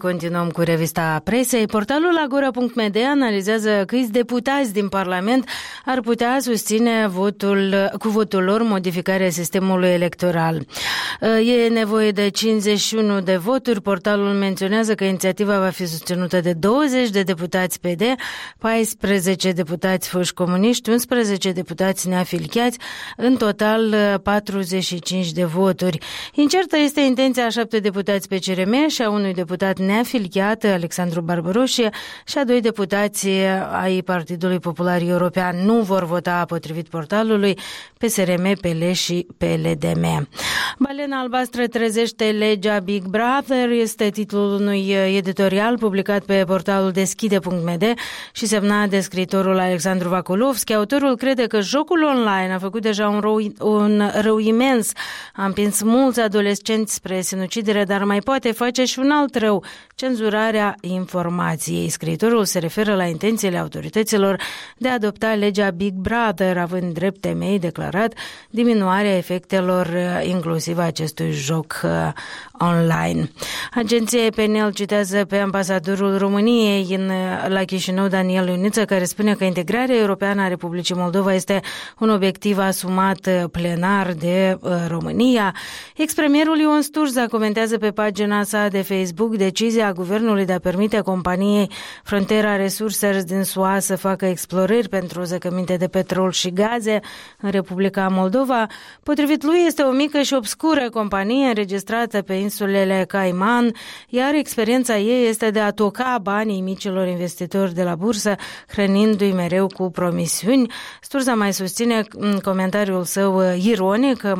continuăm cu revista presei. Portalul Agora.md analizează câți deputați din Parlament ar putea susține cu votul lor modificarea sistemului electoral. E nevoie de 51 de voturi. Portalul menționează că inițiativa va fi susținută de 20 de deputați PD, 14 deputați foști comuniști, 11 deputați neafiliați, în total 45 de voturi. Incertă este intenția a 7 deputați PCRM și a unui deputat neafiliat, Alexandru Barbaroșie, și a 2 deputați ai Partidului Popular European. Nu vor vota, potrivit portalului, PSRM, PL și PLDM. Balena albastră trezește legea Big Brother este titlul unui editorial publicat pe portalul deschide.md și semnat de scriitorul Alexandru Vakulovski. Autorul crede că jocul online a făcut deja un rău imens. A împins mulți adolescenți spre sinucidere, dar mai poate face și un alt rău, cenzurarea informației. Scriitorul se referă la intențiile autorităților de a adopta legea Big Brother, având drept temei declarat diminuarea efectelor inclusiv acestui joc online. Agenția EPN citează pe ambasadorul României la Chișinău, Daniel Ioniță, care spune că integrarea europeană a Republicii Moldova este un obiectiv asumat plenar de România. Ex-premierul Ion Sturza comentează pe pagina sa de Facebook decizia guvernului de a permite companiei Frontera Resources din SUA să facă explorări pentru zăcăminte de petrol și gaze în Republica Moldova. Potrivit lui, este o mică și obscură companie înregistrată pe insulele Cayman, iar experiența ei este de a toca banii micilor investitori de la bursă, hrănindu-i mereu cu promisiuni. Sturza mai susține în comentariul său ironic că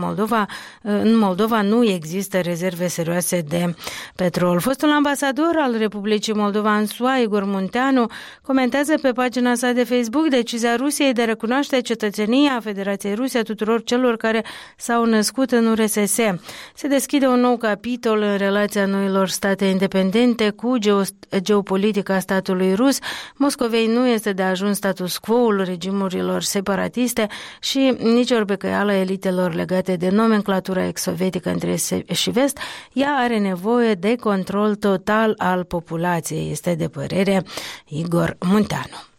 în Moldova nu există rezerve serioase de petrol. Fostul ambasador al Republicii Moldova în SUA, Igor Munteanu, comentează pe pagina sa de Facebook decizia Rusiei de a recunoaște cetățenia Federației Ruse a tuturor celor care s-au născut în URSS. Se deschide un nou capitol în relația noilor state independente cu geopolitica statului rus. Moscovei nu este de ajuns status quo-ul regimurilor separatiste și nici orbecăială elitelor legate de nomenclatura ex-sovietică între est și vest. Ea are nevoie de control total al populației, este de părere Igor Munteanu.